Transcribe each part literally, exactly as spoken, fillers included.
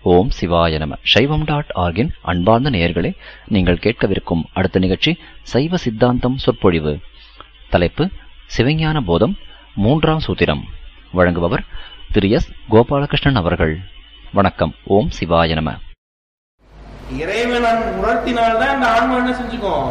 ஓம் சிவாய நம. சைவம் டாட் ஆர்கின் அன்பார்ந்த நேயர்களே, நீங்கள் கேட்கவிருக்கும் அடுத்த நிகழ்ச்சி சைவ சித்தாந்தம் சொற்பொழிவு. தலைப்பு சிவஞான போதம், மூன்றாம் சூத்திரம். வழங்குபவர் திரு எஸ் கோபாலகிருஷ்ணன் அவர்கள். வணக்கம். ஓம் சிவாய நம. இறைவன் உணர்த்தினால்தான் இந்த ஆன்மா என்ன செஞ்சுக்கும்.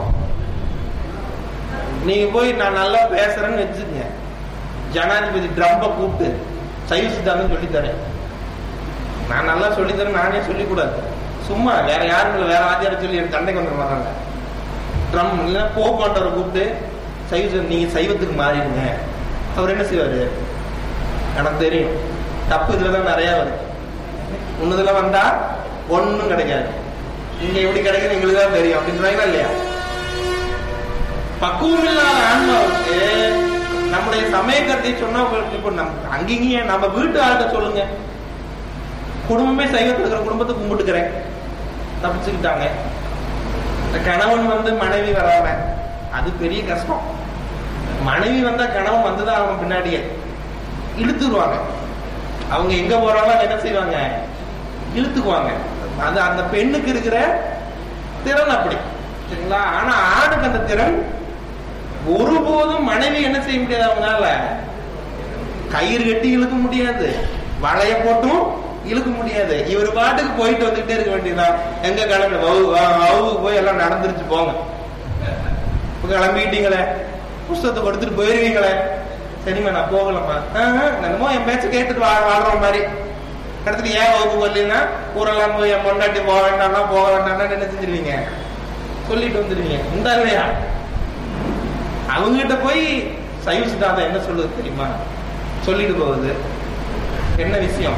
நீங்க போய் நான் நல்லா பேசுறேன்னு வச்சுக்கங்க, ஜனாதிபதி ட்ரம்ப கூப்பிட்டு சைவ சித்தாந்தம் சொல்லித்தரேன், நான் நல்லா சொல்லித்தரேன் நானே சொல்லிக்கூடாது, சும்மா வேற யாரும் இல்லை, வேற ஆதியார சொல்லி என் தண்டைக்கு வந்துட மாட்டாங்க. ட்ரம் இல்லைன்னா போப்பாண்டவரை கூப்பிட்டு சைவ நீங்க சைவத்துக்கு மாறிடுங்க. அவர் என்ன செய்வாரு, எனக்கு தெரியும் தப்பு இதுலதான் நிறைய வருது, உன்னதுல வந்தா ஒன்னும் கிடைக்காது, இங்க எப்படி கிடைக்குது எங்களுக்கு தான் தெரியும் அப்படின்றாங்களா இல்லையா? பக்குவம் இல்லாத ஆன்மாவுக்கு நம்முடைய சமய கருத்தை சொன்னா, இப்ப நம் அங்கேயே நம்ம வீட்டு ஆள்கிட்ட சொல்லுங்க, குடும்பமே சைவத்தில் இருக்கிற குடும்பத்தை கும்பிட்டுக்கிறேன் தப்பிச்சுக்கிட்டாங்க. இந்த கணவன் வந்து மனைவி வராம, அது பெரிய கஷ்டம். மனைவி வந்தா கணவன் வந்துதான் அவங்க பின்னாடியே இழுத்துருவாங்க. அவங்க எங்க போறாலும் என்ன செய்வாங்க, இழுத்துக்குவாங்க. அது அந்த பெண்ணுக்கு இருக்கிற திறன் அப்படி, சரிங்களா? ஆனா ஆணுக்கு அந்த திறன் ஒருபோதும் மனைவி என்ன செய்ய முடியாது, அவங்களால கயிறு கட்டி இழுக்க முடியாது, வளைய போட்டும் இழுக்க முடியாது. இவர் பாட்டுக்கு போயிட்டு வந்துட்டே இருக்க வேண்டியதுதான். எங்க கிளம்பி அவுக்கு போய் எல்லாம் நடந்துருச்சு போங்க, கிளம்பிட்டீங்களே, புஸ்தகத்தை கொடுத்துட்டு போயிருவீங்களே, சரிம்மா நான் போகலம்மா, என்னமோ என் பேச்ச கேட்டுட்டு வாழ்ற மாதிரி இடத்துக்கு ஏன் வகுப்பு வரலன்னா ஊரெல்லாம் போய் என் பொண்டாட்டி போக வேண்டாம்னா போக வேண்டாம்னா என்ன செஞ்சிருவீங்க, சொல்லிட்டு வந்துருவீங்க. இந்த இல்லையா அவங்ககிட்ட போய் சைவ சித்தாந்தம் என்ன சொல்லுது தெரியுமா, சொல்லிட்டு போகுது. என்ன விஷயம்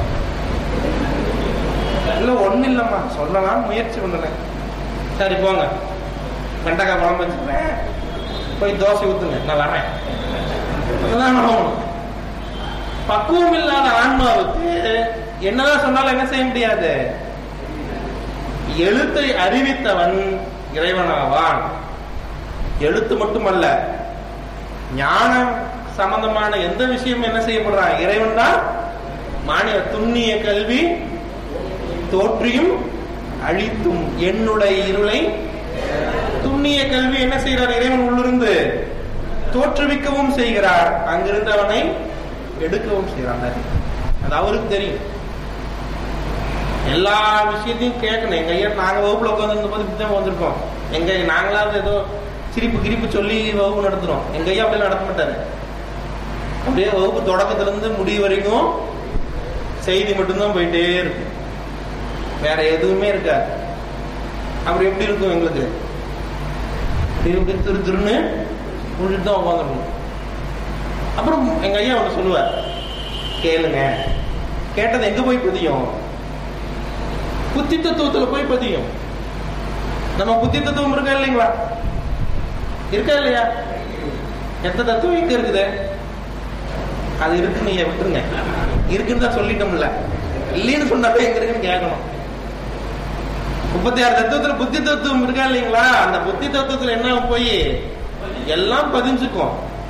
இல்ல, ஒண்ணு இல்லம்மா சொல்லலாம் முயற்சி பண்ணுறேன். சரி போங்க, வெண்டைக்காய் குழம்பு வச்சுக்கிறேன், போய் தோசை ஊத்துங்க, நான் வரேன். பக்குவம் இல்லாத ஆன்மாவுக்கு என்னதான் சொன்னாலும் என்ன செய்ய முடியாது. எழுத்தை அறிவித்தவன் இறைவனாவான். எழுத்து மட்டுமல்ல, ஞானம் சம்பந்தமான எந்த விஷயம் என்ன செய்யப்படுறான், இறைவன் தான். மானிய துண்ணிய கல்வி தோற்றியும் அழித்தும் என்னுடைய இருளை, துண்ணிய கல்வி என்ன செய்கிறார், இறைவன் உள்ளிருந்து தோற்றுவிக்கவும் செய்கிறார், அங்கிருந்து அவனை எடுக்கவும் செய்கிறார். அது அவருக்கு தெரியும். எல்லா விஷயத்தையும் கேட்கணும். எங்க ஐயா நாங்க வகுப்புல உட்காந்து போது இப்படிதான் வந்திருக்கோம். எங்க நாங்களாவது ஏதோ சிரிப்பு கிரிப்பு சொல்லி வகுப்பு நடத்துறோம். எங்க ஐயா அப்படியே நடத்த மாட்டாரு. அப்படியே வகுப்பு தொடக்கத்துல இருந்து முடிவு வரைக்கும் செய்தி மட்டும்தான் போயிட்டே இருக்கும், வேற எதுவுமே இருக்காது. அப்படி எப்படி இருக்கும் எங்களுக்கு, திரு திருன்னு முடிச்சுட்டு தான் உட்காந்துருக்கணும். அப்புறம் எங்க ஐயா ஒன்று சொல்லுவார், கேளுங்க. கேட்டது எங்க போய் பதியும், புத்தி தத்துவத்துல போய் பதியும். நம்ம புத்தி தத்துவம் இருக்கா இல்லைங்களா, இருக்கா இல்லையா? எந்த தத்துவம் இங்க இருக்குது, அது இருக்குன்னு நீங்க விட்டுருங்க, இருக்குன்னு தான் சொல்லிட்டோம்ல, இல்லைன்னு சொன்னாப்ப எங்க இருக்குன்னு கேட்கணும். முப்பத்தி ஆறு தத்துவத்துல புத்தி தத்துவம் இருக்கா இல்லைங்களா, அந்த புத்தி தத்துவத்துல என்ன போய் எல்லாம் பதிஞ்சுக்கும்.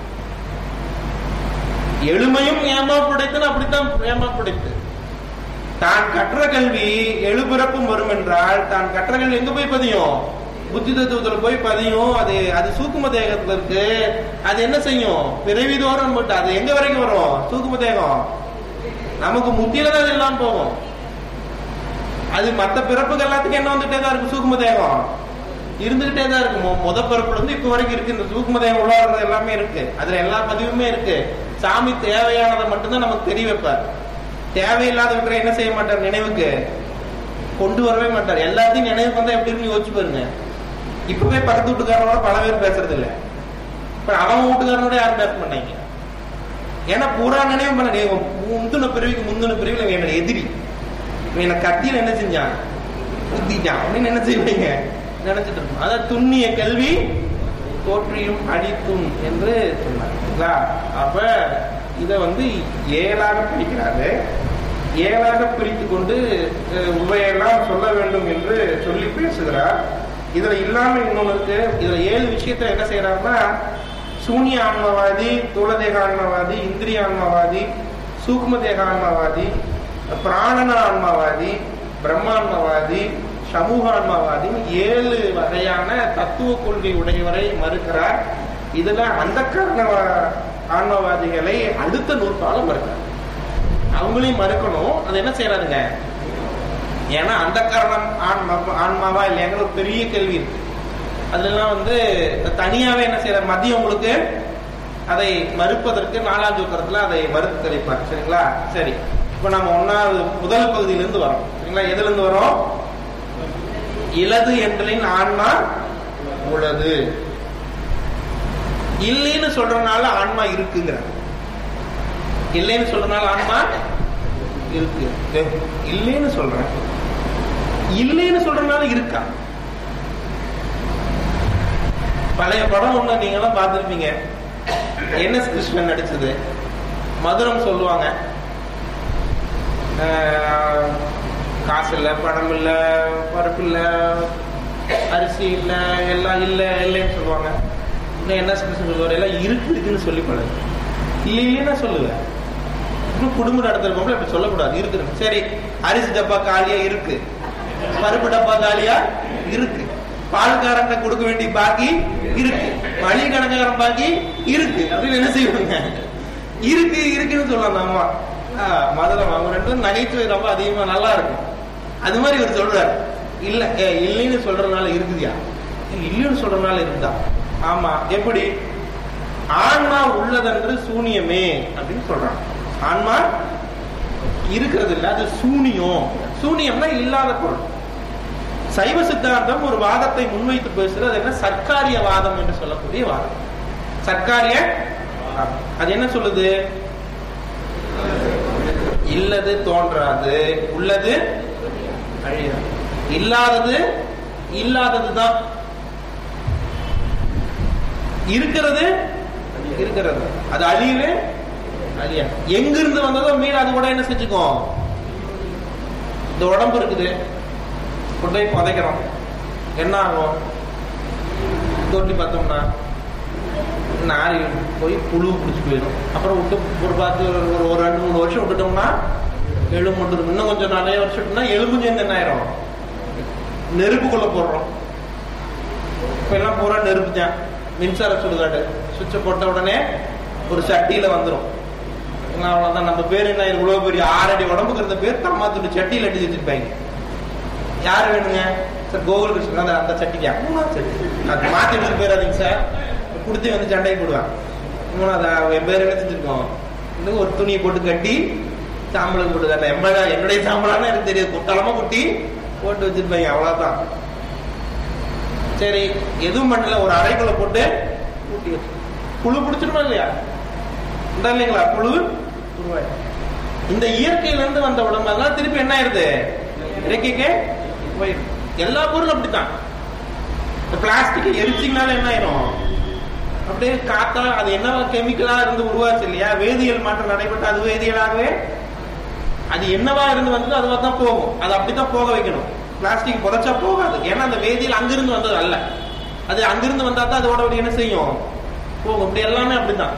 எளிமையும் ஏமாப்படைத்துன்னு அப்படித்தான் ஏமாப்படைத்து. தான் கற்ற கல்வி எழுபிறப்பும் வரும் என்றால், தான் கற்ற கல்வி எங்க போய் பதியும், புத்தி தத்துவத்துல போய் பதியும். அது அது சூக்கும தேகத்துல இருக்கு. அது என்ன செய்யும், பிறவி தோறும் போட்டு அது எங்க வரைக்கும் வரும், சூக்கும தேகம். நமக்கு முத்தியில தான் எல்லாம் போகும். அது மற்ற பிறப்புக்கு எல்லாத்துக்கும் என்ன வந்துட்டே தான் இருக்கு, சூக்கும தேகம் இருந்துகிட்டே தான் இருக்கு. முத பிறப்புல இருந்து இப்ப வரைக்கும் இருக்கு. இந்த சூக்கும தேகம் உள்ளாடுறது எல்லாமே இருக்கு, அதுல எல்லா பதிவுமே இருக்கு. சாமி தேவையானதை மட்டும்தான் நமக்கு தெரிய வைப்பார். தேவையில்லாத விக்கிற என்ன செய்ய மாட்டார், நினைவுக்கு கொண்டு வரவே மாட்டார். எல்லாத்தையும் நினைவுக்கு வந்தா எப்படி இருக்கு யோசிச்சு பாருங்க. இப்பவே பக்கத்து வீட்டுக்காரனோட பல பேர் பேசுறது இல்ல, இப்ப அவன் வீட்டுக்காரனோட யாரும் பேச மாட்டாங்க. ஏன்னா பூரா நினைவு பண்ண முந்தின பிரிவுக்கு முந்தின பிரிவுல என்னோட எதிரி, என்ன கத்தியில என்ன செஞ்சான், குத்திட்டான் அப்படின்னு என்ன செய்வீங்க நினைச்சிட்டு இருக்கோம். அதான் துண்ணிய கல்வி தோற்றியும் அடித்தும் என்று சொன்னாங்களா. அப்ப இத வந்து ஏழாக பிரிக்கிறாரு. ஏழாக பிரித்து கொண்டு உபையெல்லாம் சொல்ல வேண்டும் என்று சொல்லி பேசுகிறார். இதுல இல்லாம இன்னொன்னு இருக்கு. இதுல ஏழு விஷயத்த என்ன செய்யறாருன்னா, சூன்ய ஆன்மவாதி, தூளதேக ஆன்மவாதி, இந்திரிய ஆன்மவாதி, சூக்ம தேக ஆன்மவாதி, பிராணன ஆன்மவாதி, பிரம்மாண்மவாதி, சமூகான்மவாதி, ஏழு வகையான தத்துவ கொள்கை உடையவரை மறுக்கிறார். இதுல அந்த காரண ஆன்மவாதிகளை அடுத்த நூற்பால மறுக்கிறார். அவங்களையும் மறுக்கணும். அது என்ன செய்யறாருங்க? ஏன்னா அந்த காரணம் ஆன்மா ஆன்மாவா இல்லையாங்கிற ஒரு பெரிய கேள்வி இருக்கு. அதுலாம் வந்து தனியாவே என்ன செய்யறாரு? மதியம் உங்களுக்கு அதை மறுப்பதற்கு நாலாம் சூத்திரத்துல அதை மறுத்து தெளிப்பார். சரிங்களா? சரி, இப்ப நம்ம ஒன்னாவது முதல் பகுதியிலிருந்து வரோம். சரிங்களா? எதுல இருந்து வரோம்? இலது என்றலின் ஆன்மா உளது. இல்லைன்னு சொல்றதுனால ஆன்மா இருக்குங்கிற, இல்லைன்னு சொல்றதுனால ஆன்மா இருக்கு. இல்லைன்னு சொல்றேன், இல்லைன்னு சொல்றதுனால இருக்கா? பழைய படம் ஒண்ணு நீங்க எல்லாம் பார்த்திருப்பீங்க, என் எஸ் கிருஷ்ணன் நடிச்சது. மதுரம் சொல்லுவாங்க, காசு இல்ல, பணம் இல்ல, பருப்பு இல்ல, அரிசி இல்ல, எல்லாம் இல்ல இல்லைன்னு சொல்லுவாங்க. என்ன சொல்லுவாரு? எல்லாம் இருக்கு இருக்குன்னு சொல்லி பழகு. இல்ல இல்லைன்னா சொல்லுவேன். குடும்பம் நடத்துறவங்க அப்படி சொல்லக்கூடாது. இருக்கு. சரி, அரிசி டப்பா காலியா இருக்கு, பருப்பு டப்பா காலியா இருக்கு, பால்காரன் கொடுக்க வேண்டிய பாக்கி இருக்கு, மளிகை கணக்காரன் பாக்கி இருக்கு அப்படின்னு என்ன செய்வாங்க? இருக்கு இருக்குன்னு சொல்லலாம். அம்மா மதுரம் அவங்க ரெண்டு நகைச்சுவை ரொம்ப அதிகமா நல்லா இருக்கும். அது மாதிரி இவர் சொல்றாரு, இல்ல இல்லைன்னு சொல்றதுனால இருக்குதியா? இல்லைன்னு சொல்றதுனால இருக்குதா? ஆமா. எப்படி? ஆன்மா உள்ளதென்று சூனியமே அப்படின்னு சொல்றாங்க. ஆன்மா இருக்கிறது இல்ல, அது சூனியம். சூனியம்னா இல்லாத பொருள். சைவ சித்தாந்தம் ஒரு வாதத்தை முன்வைத்து பேசுறது என்ன? சர்க்காரிய வாதம் என்று சொல்லக்கூடிய வாதம். சர்க்காரிய அது என்ன சொல்லுது? இல்லது தோன்றாது, உள்ளது அழியாது. இல்லாதது இல்லாததுதான், இருக்கிறது இருக்கிறது, அது அழியவே அழியா. எங்கிருந்து வந்ததோ மீன் அது கூட என்ன செஞ்சுக்கும்? இந்த உடம்பு இருக்குது, கொண்டு போய் புதைக்கிறோம், என்ன ஆகும்? தோண்டி பார்த்தோம்னா நாரி போய் புழு பிடிச்சி போயிடும். அப்புறம் விட்டு ஒரு பார்த்து ஒரு ஒரு ரெண்டு மூணு வருஷம் விட்டுட்டோம்னா எலும்பு வந்துடும். இன்னும் கொஞ்சம் நிறைய வருஷம்னா எலும்பு சேர்ந்து என்ன ஆயிரும்? நெருப்புக்குள்ள போடுறோம். இப்ப எல்லாம் பூரா நெருப்பு தான். மின்சார சுடுகாடு சுவிட்ச போட்ட உடனே ஒரு சட்டியில வந்துடும். அவ்வளவுதான். நம்ம பேர் என்ன? இவ்வளவு பெரிய ஆறடி உடம்புக்கு இருந்த பேர் தம்மாத்துட்டு சட்டியில அடிச்சு வச்சிருப்பாங்க. யாரு வேணுங்க சார்? கோகுல் கிருஷ்ணன் அந்த சட்டிக்கு அது மாத்தி எடுத்து போயிடாதீங்க சார், குடுத்து வந்து சண்டைக்கு போடுவாங்க. மூணாவது பேர் என்ன செஞ்சிருக்கோம்? இன்னும் ஒரு துணியை போட்டு கட்டி சாம்பலுக்கு போட்டு, எம்மடா என்னுடைய சாம்பலான்னு எனக்கு தெரியாது, குத்தாலமா குட்டி போட்டு வச்சிருப்பாங்க. அவ்வளவுதான். சரி, எதுவும் பண்ணல, ஒரு அறைக்குள்ள போட்டு ஊட்டி வச்சு புழு பிடிச்சிருமா இல்லையா? இந்த இல்லைங்களா புழு உருவாய். இந்த இயற்கையில இருந்து வந்த உடம்பு அதெல்லாம் திருப்பி என்ன ஆயிருது? இயற்கைக்கே போயிடும். எல்லா பொருளும் அப்படித்தான். இந்த பிளாஸ்டிக் எரிச்சிங்கனால என்ன ஆயிரும்? அப்படியே காத்தா அது என்ன கெமிக்கலா இருந்து உருவாச்சு இல்லையா? வேதியியல் மாற்றம் நடைபெற்று அது வேதியியலாகவே அது என்னவா இருந்து வந்தது அதுவா தான் போகும். அது அப்படித்தான் போக வைக்கணும். பிளாஸ்டிக் புதைச்சா போகாது. ஏன்னா அந்த வேதியியல் அங்கிருந்து வந்தது அல்ல. அது அங்கிருந்து வந்தா தான் அதோட என்ன செய்யும்? போகும். இப்படி எல்லாமே அப்படித்தான்.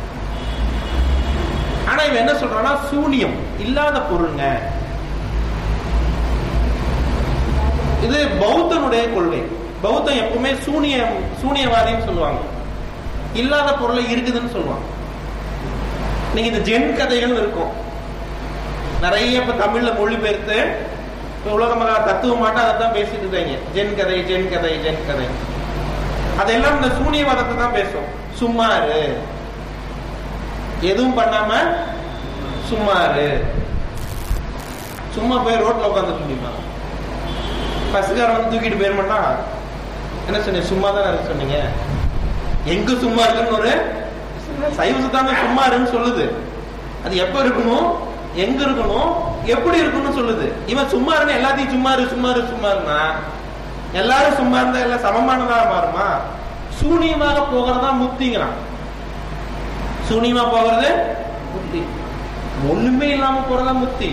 ஆனா இவன் என்ன சொல்றான்னா சூனியம், இல்லாத பொருளுங்க. இது பௌத்தனுடைய கொள்கை. பௌத்தம் எப்பவுமே சூனியம் சூனியவாதின்னு சொல்லுவாங்க. இல்லாத பொருளை இருக்குதுன்னு சொல்லுவாங்க. நீங்க இந்த ஜென் கதைகள் இருக்கும் நிறைய. இப்ப தமிழ்ல மொழிபெயர்த்து உலக மகா தத்துவ மாட்டா அதான் பேசிட்டு இருக்காங்க. ஜென் கதை ஜென் கதை ஜென் கதை அதெல்லாம் இந்த சூனியவாதத்தை தான் பேசும். சும்மாரு, எதுவும் பண்ணாம சும்மாரு. சும்மா போய் ரோட்ல உட்காந்துட்டு முடியுமா? பசுக்காரன் வந்து தூக்கிட்டு போயிட மாட்டான். என்ன சொன்னீங்க? சும்மா தானே இருக்கு சொன்னீங்க. எங்க சும்மா இருக்குன்னு ஒரு சைவ சித்தாந்தம் சும்மா இருக்குன்னு சொல்லுது. அது எப்ப இருக்கணும், எங்க இருக்கணும், எப்படி இருக்கணும்னு சொல்லுது. இவன் சும்மா இருக்கு எல்லாத்தையும் சும்மா இரு சும்மா இரு சும்மா இருந்தா எல்லாரும் சும்மா இருந்தா எல்லாம் சமமானதா மாறுமா? சூனியமாக போகிறதா முக்திங்கிறான். சூனியமா போகிறது முக்தி, ஒண்ணுமே இல்லாம போறதா முக்தி.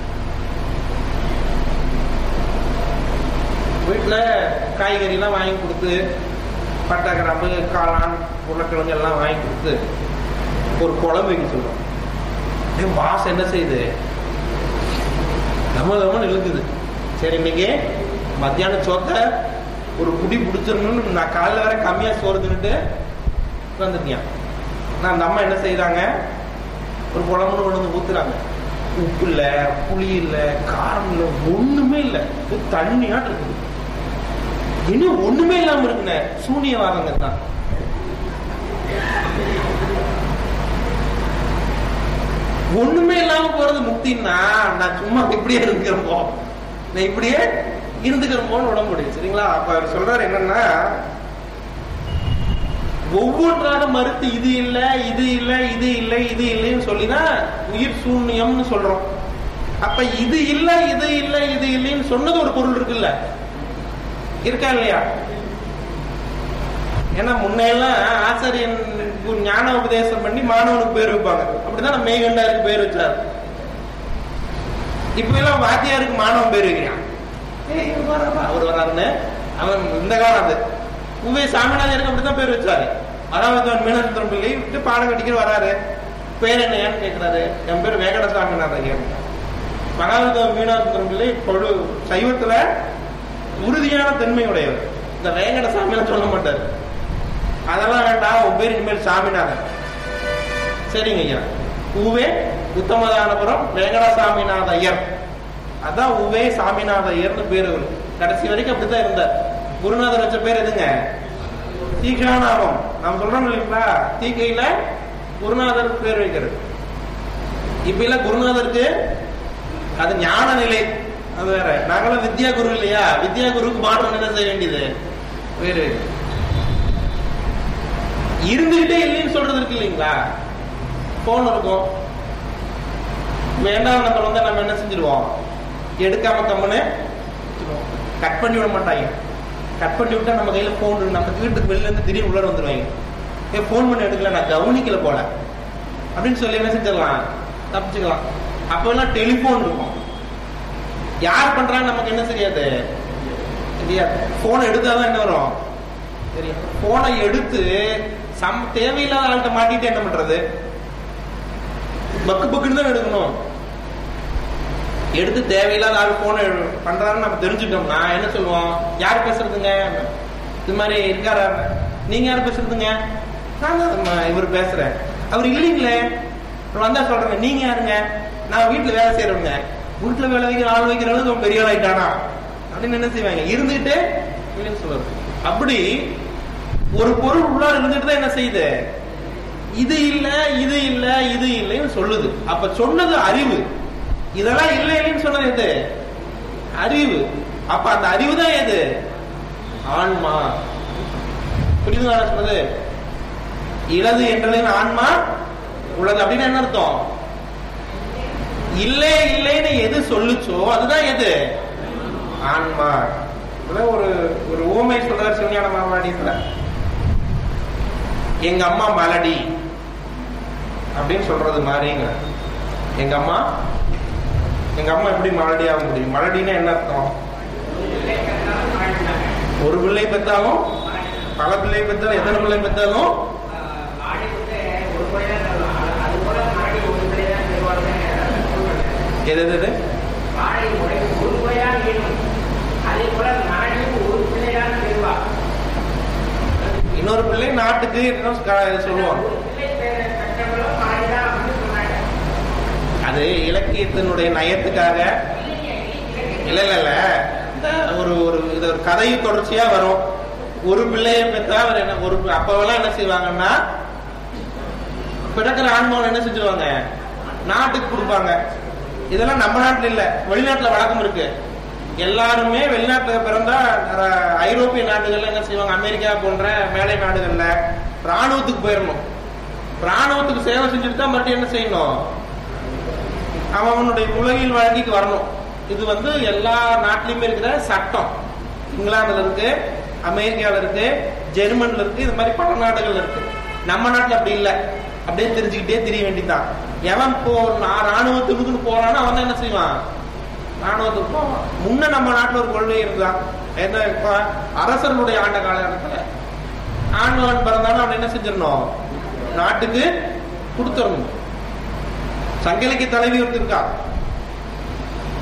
வீட்டுல காய்கறி எல்லாம் வாங்கி கொடுத்து, பட்டை கிராம்பு காளான் உருளைக்கிழங்கு எல்லாம் வாங்கி கொடுத்து ஒரு குழம்பு வைக்க சொல்றோம். வாசம் என்ன செய்யுது? நம்ம நம்ம இழுக்குது. சரி இன்னைக்கு மத்தியானம் சோத்த ஒரு குடி பிடிச்சிடணும்னு நான் காலைல வர கம்மியா சோறு தின்னுட்டு வந்துட்டியான். நான் அந்த அம்மா என்ன செய்யறாங்க, ஒரு குழம்புன்னு கொண்டு வந்து ஊத்துறாங்க. உப்பு இல்ல, புளி இல்ல, காரம் இல்ல, ஒண்ணுமே இல்ல, தண்ணியாட்டு இருக்குது. இன்னும் ஒண்ணுமே இல்லாம இருக்குண்ணே, சூனியவாதங்க தான். ஒண்ணுமே இல்லாம போறது முக்தின்னா, நான் சும்மா இப்படியே இருக்கிறப்போ நான் இப்படியே இருந்துக்கிறப்போன்னு உடம்பு முடியும். சரிங்களா? அப்ப அவர் சொல்றாரு என்னன்னா, ஒவ்வொன்றாக மறுத்து இது இல்ல இது இல்ல இது இல்லை இது இல்லைன்னு சொல்லிதான் உயிர் சூன்யம்னு சொல்றோம். அப்ப இது இல்ல இது இல்ல இது இல்லைன்னு சொன்னது ஒரு பொருள் இருக்குல்ல, இருக்கா இல்லையா? ஏன்னா முன்னையெல்லாம் ஆசிரியன் ஞான உபதேசம் பண்ணி மாணவனுக்கு பேர் வைப்பாங்க. அப்படிதான் மேகண்டாருக்கு பேர் வச்சாரு. இப்ப எல்லாம் வாத்தியாருக்கு மாணவன் பேர் வைக்கிறான். அவர் வராருன்னு அவன் இந்த காலம் அது உவே சாமிநாதருக்கு அப்படித்தான் பேர் வச்சாரு. அதாவது மீனாட்சி பிள்ளை விட்டு பாடம் கட்டிக்கிட்டு வராரு. பேர் என்னையான்னு கேட்கிறாரு. என் பேர் வேங்கட சாமிநாத ஐயா. மகாவித மீனாட்சி பிள்ளை பொழு சைவத்துல உறுதியான தன்மை உடையவர். இந்த வேங்கட சாமியெல்லாம் சொல்ல மாட்டாரு. அதெல்லாம் வேண்டாம், உன் பேர் இனிமேல் சாமிநாதன். சரிங்க ஐயா. உவே உத்தமதானபுரம் வேங்கட சாமிநாத ஐயர். அதான் உவே சாமிநாத ஐயர்னு பேரு. கடைசி வரைக்கும் அப்படித்தான் இருந்தார். குருநாதர் வச்ச பேர் எதுங்க? தீகாநாமம். நாம் சொல்றோம் இல்லைங்களா, தீக்கையில குருநாதருக்கு பேர் வைக்கிறது. இப்ப இல்ல குருநாதருக்கு அது ஞான நிலை, அது வேற. நாங்களாம் வித்யா குரு இல்லையா, வித்யா குருக்கு மாற்றம் என்ன செய்ய வேண்டியது பேரு. இருந்துகிட்டே இல்லைன்னு சொல்றது இருக்கு இல்லைங்களா. போன் இருக்கும், வேண்டாம் நம்ம வந்து நம்ம என்ன செஞ்சிருவோம், எடுக்காம கம்முன்னு கட் பண்ணி விட மாட்டாங்க. கட் பண்ணி விட்டா நம்ம கையில போன், நம்ம வீட்டுக்கு வெளில இருந்து திடீர்னு உள்ள வந்துருவாங்க. ஏ போன் பண்ணி எடுக்கல, நான் கவனிக்கல போல அப்படின்னு சொல்லி என்ன செஞ்சிடலாம், தப்பிச்சுக்கலாம். அப்ப எல்லாம் டெலிபோன் இருக்கும். யார் பண்றாங்க நமக்கு என்ன தெரியாது, போனை எடுத்தாதான் என்ன வரும் தெரியும். போனை எடுத்து சம் தேவையில்லாத ஆள்கிட்ட மாட்டிட்டு என்ன பண்றது, பக்கு பக்குன்னு தான் எடுக்கணும். எடுத்து தேவையில்லாத ஆள் போன பண்றாருன்னு நம்ம தெரிஞ்சுட்டோம்னா என்ன சொல்லுவோம், யார் பேசுறதுங்க, இது மாதிரி இருக்காரா, நீங்க யார் பேசுறதுங்க, நான் தான் இவர் பேசுறேன், அவர் இல்லைங்களே வந்தா சொல்றேங்க, நீங்க யாருங்க, நான் வீட்டுல வேலை செய்யறவங்க, வீட்டுல வேலை வைக்கிற ஆள் வைக்கிற அளவுக்கு பெரிய ஆள் ஆயிட்டானா அப்படின்னு என்ன செய்வாங்க, இருந்துகிட்டு இல்லைன்னு சொல்றது. அப்படி ஒரு பொருள் உள்ளார இருந்துட்டு தான் என்ன செய்யுது, இது இல்ல இது இல்ல இது இல்லைன்னு சொல்லுது. அப்ப சொன்னது அறிவு, இதெல்லாம் இல்லை இல்லைன்னு சொன்னது எது, அறிவு. அப்ப அந்த அறிவு தான் எது, ஆன்மா. புரியுதுங்களா சொன்னது, இலது என்றதின் ஆன்மா உள்ளது அப்படின்னு என்ன அர்த்தம், இல்லை இல்லைன்னு எது சொல்லுச்சோ அதுதான் எது, ஆன்மா. ஒரு ஒரு ஊமை சொல்றாரு சிவஞான மாவாடியத்துல, எங்க அம்மா மலடி அப்படின்னு சொல்றது மாதிரிங்க. எங்க அம்மா எங்க அம்மா எப்படி மலடி ஆக முடியும், மலடினா என்ன அர்த்தம், ஒரு பிள்ளை பெற்றாலும் பல பிள்ளை பெற்றாலும் எத்தனை பிள்ளை பெற்றாலும் எது எது இன்னொரு பிள்ளை நாட்டுக்கு சொல்லுவாங்க. அது இலக்கியத்தினுடைய நயத்துக்காக இல்ல இல்ல இல்ல ஒரு ஒரு இது ஒரு கதை தொடர்ச்சியா வரும். ஒரு பிள்ளைய பெற்றா அவர் என்ன ஒரு அப்பவெல்லாம் என்ன செய்வாங்கன்னா பிறக்கிற ஆன்மாவை என்ன செஞ்சுருவாங்க, நாட்டுக்கு கொடுப்பாங்க. இதெல்லாம் நம்ம நாட்டுல இல்ல, வெளிநாட்டுல வழக்கம் இருக்கு. எல்லாருமே வெளிநாட்டுல பிறந்தா ஐரோப்பிய நாடுகள்ல என்ன செய்வாங்க, அமெரிக்கா போன்ற மேலை நாடுகள்ல ராணுவத்துக்கு போயிடணும். ராணுவத்துக்கு சேவை செஞ்சுட்டு தான் மறுபடியும் என்ன செய்யணும், அவனுடைய உலகில் வழங்கிக்கு வரணும். இது வந்து எல்லா நாட்டிலுமே இருக்கிற சட்டம். இங்கிலாந்துல இருக்கு, அமெரிக்கால இருக்கு, ஜெர்மன்ல இருக்கு, இது மாதிரி பல நாடுகள் இருக்கு. நம்ம நாட்டுல அப்படி இல்லை, அப்படியே தெரிஞ்சுக்கிட்டே தெரிய வேண்டியதான். எவன் போ ராணுவத்துக்கு போறானோ அவன் தான் என்ன செய்வான், ராணுவத்துக்கு போவான். முன்ன நம்ம நாட்டுல ஒரு கொள்கை இருந்தான், என்ன அரசர்களுடைய ஆண்ட காலகட்டத்துல ஆண்மகன் பிறந்தாலும் அவன் என்ன செஞ்சிடணும், நாட்டுக்கு கொடுத்துடணும். சங்க இலக்கிய தலைவி ஒருத்தர் இருக்கா,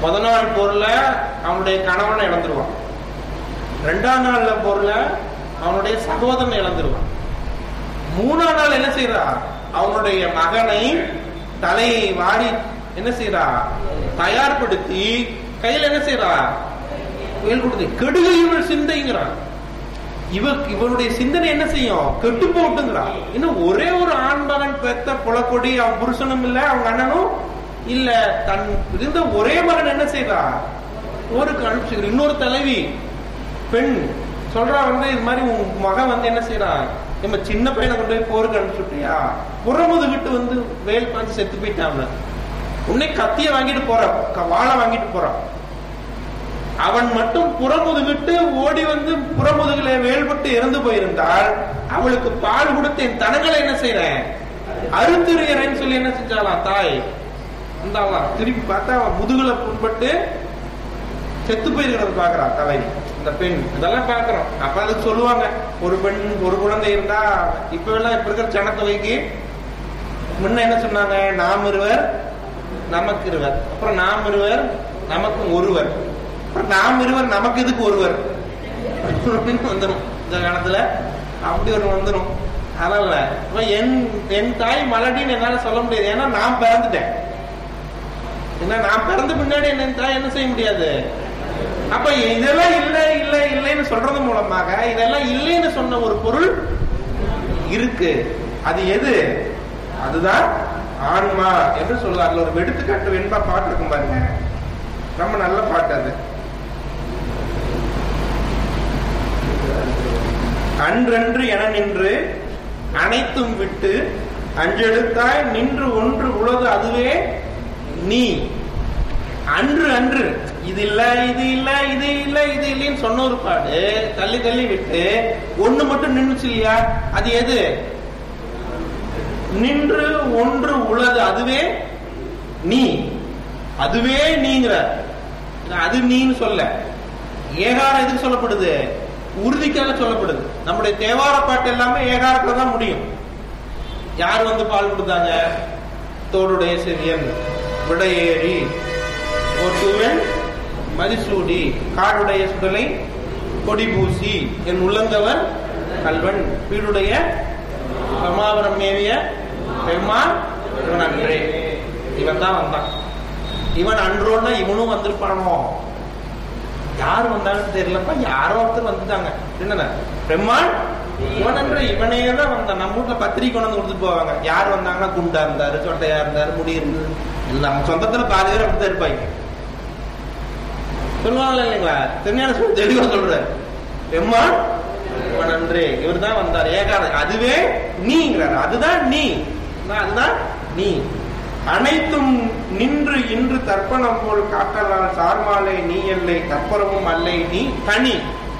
முத நாள் போர்ல அவனுடைய கணவனை இழந்துருவான், ரெண்டாம் நாள்ல போர்ல அவனுடைய சகோதரனை இழந்துருவான், மூணாம் நாள் என்ன செய்யறா, அவனுடைய மகனை தலையை வாரி என்ன செய்யறா, தயார்படுத்தி கையில் என்ன செய்யறா, வேல் கொடுத்து கெடுகை இவள் சிந்தைங்கிறான். இவ இவனுடைய சிந்தனை என்ன செய்யும், கெட்டு போட்டுங்கிறான். இன்னும் ஒரே ஒரு ஆண் மகன் பெத்த புலக்கொடி, அவன் புருஷனும் இல்ல, அவங்க அண்ணனும் இல்ல, தன் இருந்த ஒரே மகன் என்ன செய்யறா, போருக்கு அனுப்பிச்சு. இன்னொரு தலைவி பெண் சொல்றா வந்து இது மாதிரி உன் மகன் வந்து என்ன செய்யறான், நம்ம சின்ன பையனை கொண்டு போய் போருக்கு அனுப்பிச்சுட்டியா, புறமுதுகிட்டு வந்து வேல் பார்த்து செத்து போயிட்டான். உன்னை கத்திய வாங்கிட்டு போற, வாழை வாங்கிட்டு போறான். அவன் மட்டும் புறமுதுகிட்டு ஓடி வந்து புறமுதுகில வேல்பட்டு இறந்து போயிருந்தால் அவளுக்கு பால் கொடுத்து என் தனங்களை என்ன செய்யறேன், அறுத்துறியறேன்னு சொல்லி என்ன செஞ்சாலாம் தாய். திருப்பி பார்த்தா அவன் முதுகுல புண்பட்டு செத்து போயிருக்கிறது பாக்குறா தலை, இந்த பெண். இதெல்லாம் பாக்குறோம். அப்ப அதுக்கு சொல்லுவாங்க, ஒரு பெண் ஒரு குழந்தை இருந்தா, இப்ப எல்லாம் இப்ப இருக்கிற ஜனத்தொகைக்கு முன்ன என்ன சொன்னாங்க, நாம் இருவர் நமக்கு இருவர், அப்புறம் நாம் இருவர் நமக்கும் ஒருவர், நாம் இருவர் நமக்கு எதுக்கு ஒருவர் வந்துடும் இந்த காலத்துல. அப்படி ஒரு வந்துடும். அதனால என் என் தாய் மலடின்னு என்னால சொல்ல முடியாது, ஏன்னா நான் பிறந்துட்டேன். ஏன்னா நான் பிறந்த பின்னாடி என் தாய் என்ன செய்ய முடியாது. அப்ப இதெல்லாம் இல்லை இல்லை இல்லைன்னு சொல்றது மூலமாக இதெல்லாம் இல்லைன்னு சொன்ன ஒரு பொருள் இருக்கு. அது எது, அதுதான் ஆன்மா என்று சொல்லுவார்கள். ஒரு எடுத்துக்காட்டு வெண்பா பாட்டு இருக்கும் பாருங்க, ரொம்ப நல்ல பாட்டு அது. அன்றன்று என நின்று அனைத்தும் விட்டு அஞ்செழுத்தாய் நின்று ஒன்று உலகு அதுவே நீ. அன்று அன்று இது இல்ல இது இல்ல இது இல்ல இது இல்லைன்னு சொன்ன ஒரு பாடு தள்ளி தள்ளி விட்டு ஒண்ணு மட்டும் நின்றுச்சு இல்லையா, அது எது, நின்று ஒன்று உலகு அதுவே நீ. அதுவே நீங்கிற, அது நீன்னு சொல்ல. ஏகாரம் எதுக்கு சொல்லப்படுது, உறுதிக்காக சொல்லப்படுது. நம்முடைய தேவார பாட்டு எல்லாமே ஏகாரத்துல தான் முடியும். யார் வந்து பால் கொடுத்தாங்க, தோடுடைய செவியன் விடையேறி ஒட்டுவன் மதிசூடி காடுடைய சுடலை கொடி பூசி என் உள்ளந்தவர் கல்வன் வீடுடைய சமாவரம் மேவிய பெருமான் இவன் அன்றே. இவன் தான் வந்தான். இவன் அன்றோன்னா இவனும் வந்திருப்பானோ, யாரு வந்தான்னு தெரியலப்பா, யாரோ ஒருத்தர் வந்துட்டாங்க. என்ன பெருமான் இவன் என்ற இவனே தான் வந்தான். நம்ம வீட்டுல பத்திரிக்கை கொண்டு வந்து கொடுத்துட்டு போவாங்க. யார் வந்தாங்கன்னா குண்டா இருந்தாரு, சொட்டையா இருந்தாரு, முடி இருந்தது. நம்ம சொந்தத்துல பாதி பேர் அப்படித்தான் இருப்பாங்க. சொல்லுவாங்க இல்லைங்களா, திருஞான சொல்லி தெளிவா சொல்றாரு, பெருமான் இவன் அன்றே இவர் தான் வந்தார். ஏகார அதுவே நீங்கிறார். அதுதான் நீ, அதுதான் நீ. அனைத்தும் நின்று இன்று தர்ப்பணம் போல் காட்டலால் சார்மாலை நீ எல்லை தற்பரமும் அல்லை நீ தனி.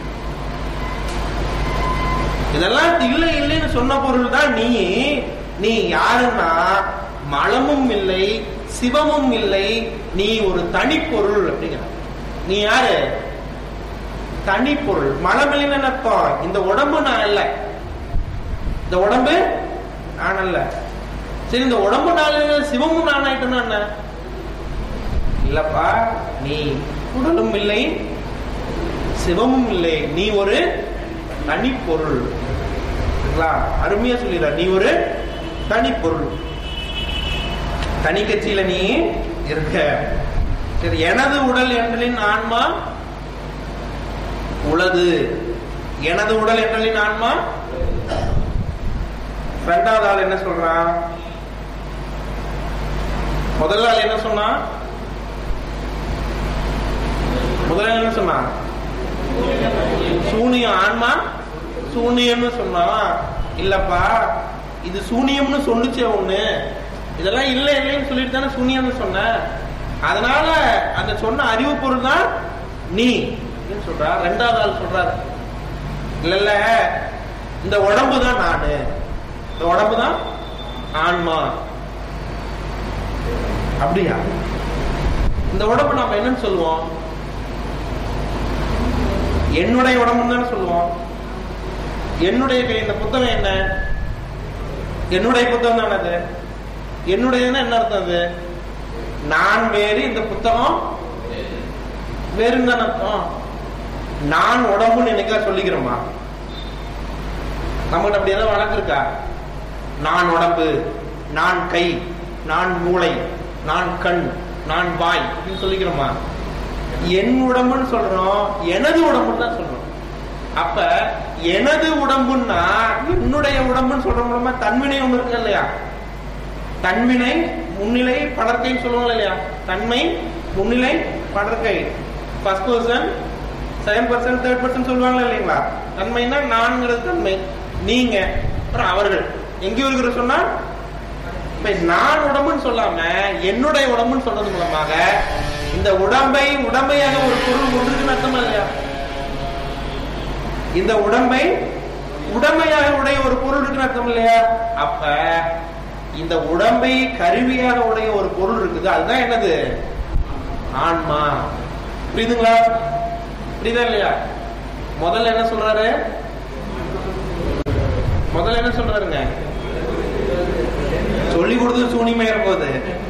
இதெல்லாம் இல்லை இல்லைன்னு சொன்ன பொருள் தான் நீ. நீ யாருன்னா மலமும் இல்லை சிவமும் இல்லை, நீ ஒரு தனி பொருள் அப்படிங்கிற. நீ யாரு, தனி பொருள். மலம் இல்லைன்னு அர்த்தம், இந்த உடம்பு நான் அல்ல, இந்த உடம்பு நான் அல்ல. சரி, இந்த உடம்பு நாள் சிவமும் நான் ஆயிட்டோம்னா என்ன, இல்லப்பா, நீ உடலும் இல்லை சிவமும் இல்லை, நீ ஒரு தனி பொருள். அருமையா சொல்லிடுற, நீ ஒரு தனி பொருள், தனி கட்சியில நீ இருக்க. சரி, எனது உடல் என்றலின் ஆன்மா உளது. எனது உடல் என்றலின் ஆன்மா. இரண்டாவது ஆள் என்ன சொல்றான், முதல் ஆள் என்ன சொன்னா, முதல்ல என்ன சொன்னா, சூனியம் ஆன்மா சூனியம்னு சொன்னா. இல்லப்பா, இது சூனியம்னு சொல்லுச்சே ஒண்ணு, இதெல்லாம் இல்ல இல்லைன்னு சொல்லிட்டு தானே சூனியம்னு சொன்ன. அதனால அந்த சொன்ன அறிவு பொருள் தான் நீ சொல்ற. ரெண்டாவது ஆள் சொல்றாரு, இல்ல இல்ல இந்த உடம்பு தான் நானு, இந்த உடம்பு தான் ஆன்மா. அப்படியா? இந்த உடம்பு நாம என்னன்னு சொல்லுவோம், என்னுடைய உடம்புன்னு தானே சொல்லுவோம். என்னுடைய கை, இந்த புத்தகம் என்ன, என்னுடைய புத்தகம் தானே அது. என்னுடையதுன்னா என்ன அர்த்தம், அது நான் வேறு, இந்த புத்தகம் வேறுன்னு தானே அர்த்தம். நான் உடம்புன்னு என்னைக்கா சொல்லிக்கிறோமா? நம்மகிட்ட அப்படி ஏதாவது வழக்கு இருக்கா? நான் உடம்பு, நான் கை, நான் மூளை, நான் கண், நான் வாய் அப்படின்னு சொல்லிக்கிறோமா? என் உடம்புன்னு சொல்றோம், எனது உடம்புன்னு தான் சொல்றோம். அப்ப எனது உடம்புன்னா என்னுடைய உடம்புன்னு சொல்ற மூலமா தன்வினை ஒண்ணு இருக்கு இல்லையா? தன்வினை முன்னிலை படற்கைன்னு சொல்லுவாங்க இல்லையா? தன்மை முன்னிலை படற்கை, first person second person third person சொல்லுவாங்க இல்லைங்களா? தன்மைன்னா நான்கிறது தன்மை, நீங்க அப்புறம் அவர்கள் எங்கேயும் இருக்கிற சொன்னா இப்ப நான் உடம்புன்னு சொல்லாம என்னுடைய உடம்புன்னு சொல்றது மூலமாக இந்த உடம்பை உடம்பையாக ஒரு பொருள் ஒன்றுக்குன்னு அர்த்தமா இல்லையா? இந்த உடம்பை உடமையாக உடைய ஒரு பொருள் இருக்குன்னு அர்த்தம் இல்லையா? அப்ப இந்த உடம்பை கருவியாக உடைய ஒரு பொருள் இருக்குது, அதுதான் என்னது? ஆன்மா. புரியுதுங்களா? புரியுதா இல்லையா? முதல்ல என்ன சொல்றாரு? முதல்ல என்ன சொல்றாருங்க? சொல்லி கொடுத்து சூனியமாயிர போகுது.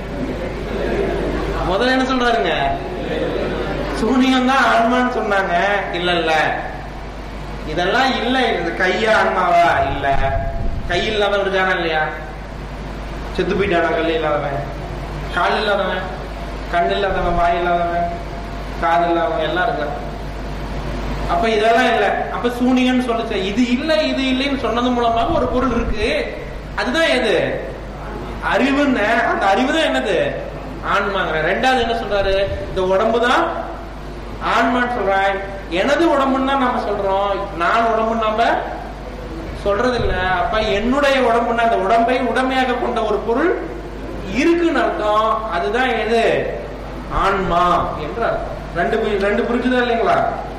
முதல்ல என்ன சொல்றாருங்க? சூனியம் தான் ஆன்மான்னு சொன்னாங்க. இல்ல இல்ல இதெல்லாம் இல்ல. இந்த கையா ஆன்மாவா? இல்ல. கை இல்லாதவன் இருக்கானா இல்லையா? செத்து போயிட்டானா? கல் இல்லாதவன், கால் இல்லாதவன், கண் இல்லாதவன், வாய் இல்லாதவன், காது இல்லாதவன் எல்லாம் இருக்கான். அப்ப இதெல்லாம் இல்ல. அப்ப சூனியன்னு சொல்லுச்சு. இது இல்ல இது இல்லைன்னு சொன்னது மூலமாக ஒரு பொருள் இருக்கு, அதுதான் எது? அறிவுன்னு. அந்த அறிவு தான் என்னது? ஆன்மாங்கிற. ரெண்டாவது என்ன சொல்றாரு? இந்த உடம்புதான் ஆன்மான்னு சொல்றாய். எனது உடம்புன்னு நாம சொல்றோம், நான் உடம்புன்னு நாம சொல்றது இல்ல. அப்ப என்னுடைய உடம்புன்னா அந்த உடம்பை உடமையாக கொண்ட ஒரு பொருள் இருக்குன்னு அர்த்தம். அதுதான் எது? ஆன்மா என்று அர்த்தம். ரெண்டு ரெண்டு புரிஞ்சுதா இல்லைங்களா?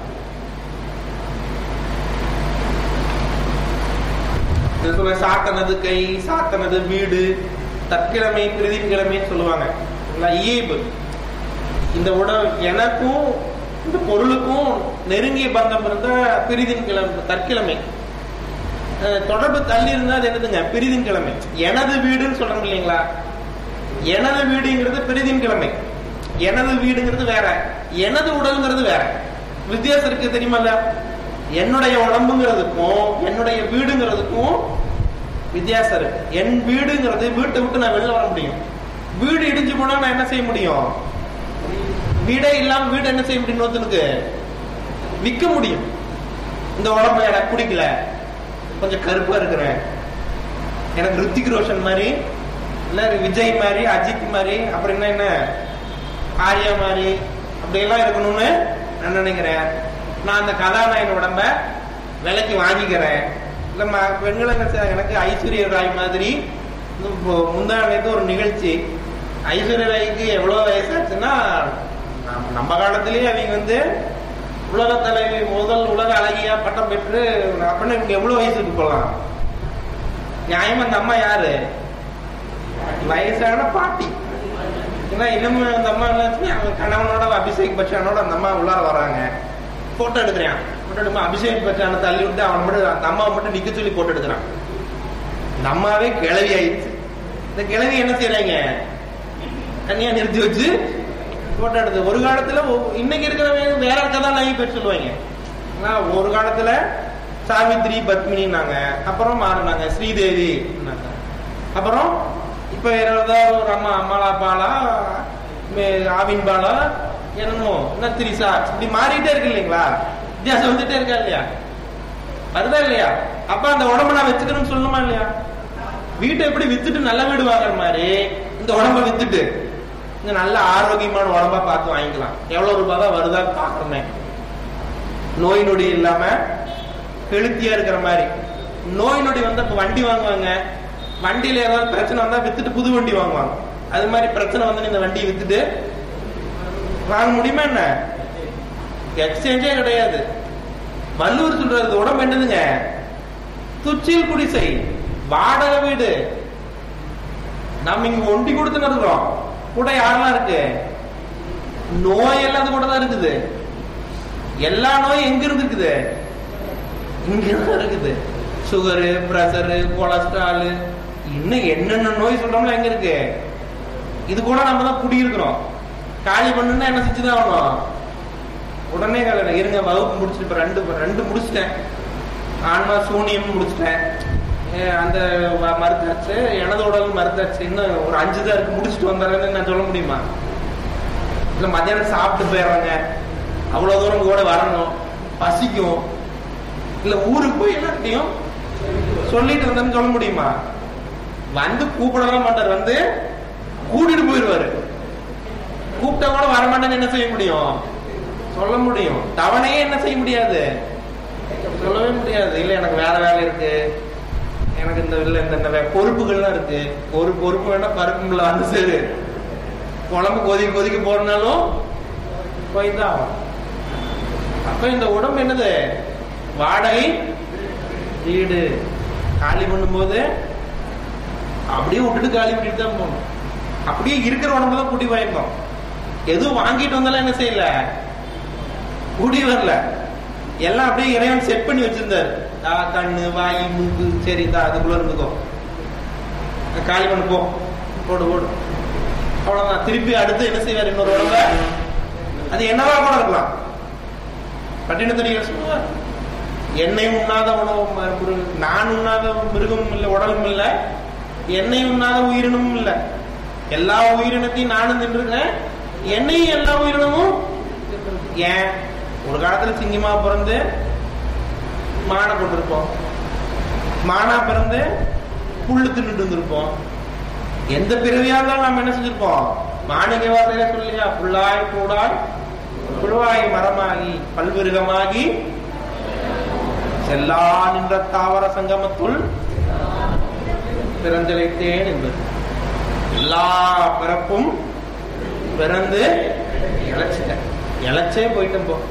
சாத்தனது கை, சாத்தனது வீடு, தற்கிழமை பிரதின் கிழமைன்னு சொல்லுவாங்க. இந்த உடல் எனக்கும் இந்த பொருளுக்கும் நெருங்கிய பந்தம் இருந்தா பிரிதின் கிழமை, தற்கிழமை. தொடர்பு தள்ளி இருந்தா அது என்னதுங்க? பிரிதின் கிழமை. எனது வீடுன்னு சொல்றோம் இல்லைங்களா? எனது வீடுங்கிறது பிரிதின் கிழமை. எனது வீடுங்கிறது வேற, எனது உடல்ங்கிறது வேற. வித்தியாசம் இருக்கு தெரியுமா? என்னுடைய உடம்புங்கிறதுக்கும் என்னுடைய வீடுங்கிறதுக்கும் வித்தியாசம் இருக்கு. என் வீடுங்கிறது வீட்டை விட்டு நான் வெளில வர முடியும். வீடு இடிஞ்சு போனா நான் என்ன செய்ய முடியும்? வீடே இல்லாம வீடு என்ன செய்ய முடியும்? ஒருத்தனுக்கு விற்க முடியும். இந்த உடம்பு எனக்கு பிடிக்கல, கொஞ்சம் கருப்பா இருக்கிறேன், எனக்கு ரித்திக் ரோஷன் மாதிரி இல்ல விஜய் மாதிரி அஜித் மாதிரி அப்புறம் என்ன ஆர்யா மாதிரி அப்படியெல்லாம் இருக்கணும்னு நான் நினைக்கிறேன். நான் அந்த கதாநாயகன் உடம்ப விலைக்கு வாங்கிக்கிறேன். இல்ல பெண்களை எனக்கு ஐஸ்வர்யா ராய் மாதிரி முந்தானது ஒரு நிகழ்ச்சி. ஐஸ்வர்யா ராய்க்கு எவ்வளவு வயசாச்சுன்னா நம்ம காலத்திலேயே அவங்க வந்து உலக தலைவி முதல் உலக அழகியா பட்டம் பெற்று அப்படின்னா இவங்க எவ்வளவு வயசுக்கு போகலாம்? நியாயமா அந்த அம்மா யாரு? வயசான பாட்டி. ஏன்னா இன்னமும் அந்த அம்மா அவங்க கணவனோட அபிஷேக் பச்சானோட அந்த அம்மா உள்ளார வராங்க, போட்டோ எடுக்கிறான். போட்டோ எடுக்கும் அபிஷேக் பச்சான தள்ளி விட்டு அவனை மட்டும் அந்த அம்மாவை மட்டும் நிக்க சொல்லி போட்டோ எடுக்கிறான். இந்த அம்மாவே கிளவி ஆயிடுச்சு. இந்த கிளவி என்ன செய்யறாங்க? தனியா நிறுத்தி வச்சு போட்டோ எடுத்து. ஒரு காலத்துல இன்னைக்கு இருக்கிறவங்க வேற கதான் நாயகி பேர் சொல்லுவாங்க. ஒரு காலத்துல சாவித்ரி பத்மினின்னாங்க, அப்புறம் மாறினாங்க ஸ்ரீதேவி, அப்புறம் இப்ப ஒரு அம்மா அம்மாளா பாலா ஆவின் பாலா என்னமோ என்ன திரிசா இப்படி மாறிட்டே இருக்கு இல்லைங்களா? வித்தியாசம் வந்துட்டே இருக்கா இல்லையா? அதுதான் இல்லையா? அப்ப அந்த உடம்ப நான் வச்சுக்கணும்னு சொல்லணுமா இல்லையா? வீட்டை எப்படி வித்துட்டு நல்ல வீடு வாங்குற மாதிரி இந்த உடம்ப வித்துட்டு இந்த நல்ல ஆரோக்கியமான உடம்பா பார்த்து வாங்கிக்கலாம். எவ்வளவு ரூபாய் தான் வருதான்னு பாக்கணுமே. நோய் நொடி இல்லாம ஹெல்த்தியா இருக்கிற மாதிரி. நோய் நொடி வந்தா இப்ப வண்டி வாங்குவாங்க, வண்டியில ஏதாவது பிரச்சனை வந்தா வித்துட்டு புது வண்டி வாங்குவாங்க. அது மாதிரி பிரச்சனை வந்து இந்த வண்டியை வித்துட்டு வாங்க முடியுமா? என்ன எக்ஸ்சேஞ்சே கிடையாது. வள்ளுவர் சொல்றது உடம்பு என்னதுங்க? துச்சில் குடிசை, வாடகை வீடு. நம்ம இங்க ஒண்டி கொடுத்து இருக்கிறோம். கூட யாரெல்லாம் இருக்கு? நோய் எல்லாம் கூட தான் இருக்குது. எல்லா நோயும் எங்க இருந்து இருக்குது? இங்கதான் இருக்குது. சுகரு, பிரஷரு, கொலஸ்ட்ரால், இன்னும் என்னென்ன நோய் சொல்றோம்ல எங்க இருக்கு? இது கூட நம்ம தான் குடியிருக்கிறோம். காலி பண்ணுன்னா என்ன செஞ்சுதான் ஆகணும்? உடனே இருங்க வகுப்பு முடிச்சுட்டு இப்ப ரெண்டு ரெண்டு முடிச்சுட்டேன், ஆன்மா சூனியம் முடிச்சுட்டேன், அந்த மருந்தாச்சு, எனது உடல் மருந்தாச்சு, இன்னும் ஒரு அஞ்சு தான் இருக்கு முடிச்சுட்டு வந்தாருன்னு நான் சொல்ல முடியுமா? இல்ல மத்தியானம் சாப்பிட்டு போயிடுறாங்க, அவ்வளவு தூரம் கூட வரணும், பசிக்கும், இல்ல ஊருக்கு போய் எல்லாத்தையும் சொல்லிட்டு இருந்தேன்னு சொல்ல முடியுமா? வந்து கூப்பிடலாம் மாட்டார், வந்து கூட்டிட்டு போயிடுவாரு. கூப்பிட்டா கூட வரமாட்டேன்னு என்ன செய்ய முடியும்? சொல்ல முடியும். தவணையே என்ன செய்ய முடியாது, சொல்லவே முடியாது. இல்ல எனக்கு வேற வேலை இருக்கு, எனக்கு இந்த இல்ல இந்த பொறுப்புகள்லாம் இருக்கு. ஒரு பொறுப்பு வேணா பருப்புல வந்து சரி, குழம்பு கொதிக்க கொதிக்க போறனாலும் போய்தான் ஆகும். அப்ப இந்த உடம்பு என்னது, வாடகை வீடு. காலி பண்ணும் போது அப்படியே விட்டுட்டு காலி பண்ணிட்டு தான் போகணும். அப்படியே இருக்கிற உடம்பு தான் கூட்டி வாங்கிக்கணும். எதுவும் வாங்கிட்டு வந்தாலும் என்ன செய்யல, கூடி வரல. எல்லாம் அப்படியே இறைவன் செட் பண்ணி வச்சிருந்தாரு. கண்ணு வாய் மூக்கு சரி தான் அதுக்குள்ள இருந்துக்கோ, காலி பண்ணு போ, போடு போடு, அவ்வளவுதான். திருப்பி அடுத்து என்ன செய்வார், இன்னொரு உடம்ப, அது என்னவா கூட இருக்கலாம். பட்டினத்தடிகள் சொல்லுவார், என்னை உண்ணாத உணவு, நான் உண்ணாத மிருகமும் இல்லை உடலும் இல்லை, என்னை உண்ணாத உயிரினமும் இல்லை. எல்லா உயிரினத்தையும் நானும் தின்றுருக்கேன், என்னையும் எல்லா உயிரினமும். ஏன் ஒரு காலத்துல சிங்கமா பிறந்து மானை கொண்டிருப்போம், மானா பிறந்து புல்லு தின்னுட்டு இருந்திருப்போம். எந்த பிறவியா இருந்தாலும் நம்ம என்ன செஞ்சிருப்போம், மாணிக்க வார்த்தையில சொல்லியா, புல்லாய் கூடாய் புழுவாய் மரமாகி பல்விருகமாகி செல்லா நின்ற தாவர சங்கமத்துள் பிறந்தழைத்தேன் என்பது. எல்லா பிறப்பும் பிறந்து இழைச்சிட்டேன், இழைச்சே போயிட்டேன். போ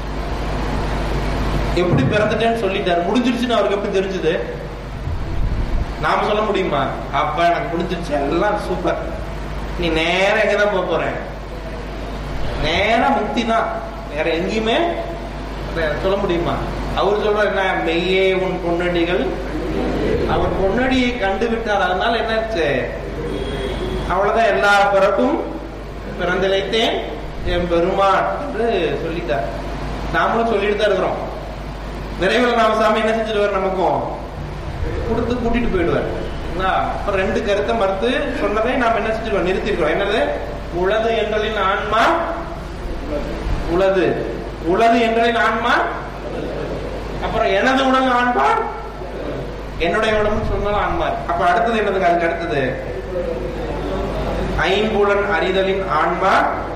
எப்படி பிறந்துட்டேன்னு சொல்லிட்டாரு, முடிஞ்சிருச்சுன்னு அவருக்கு எப்படி தெரிஞ்சது? நாம சொல்ல முடியுமா? அப்ப எனக்கு முடிஞ்சிருச்சு, எல்லாம் சூப்பர், நீ நேரம் எங்கதான் போக போற, நேரம் முக்தி தான், வேற எங்கேயுமே சொல்ல முடியுமா? அவர் சொல்ற என்ன, மெய்யே உன் பொன்னடிகள், அவர் பொன்னடியை கண்டு விட்டார். அதனால என்னாச்சு, அவ்வளவுதான், எல்லா பிறப்பும் பிறந்திழைத்தேன் என் பெருமான் என்று சொல்லிட்டார். நாமளும் சொல்லிட்டு தான் இருக்கிறோம். விரைவில் நாம சாமி என்ன செஞ்சிருவார், நமக்கும் கொடுத்து கூட்டிட்டு போயிடுவார். அப்ப ரெண்டு கருத்தை மறுத்து சொன்னதை நாம் என்ன செஞ்சிருவோம், நிறுத்திருக்கிறோம். என்னது, உளது என்றலின் ஆன்மா, உளது உளது என்றலின் ஆன்மா, அப்புறம் எனது உடல் ஆன்மா, என்னுடைய உடம்பு சொன்னாலும் ஆன்மா. அப்ப அடுத்தது என்னதுக்கு, அதுக்கு அடுத்தது ஐம்புலன் அறிதலின் ஆன்மா,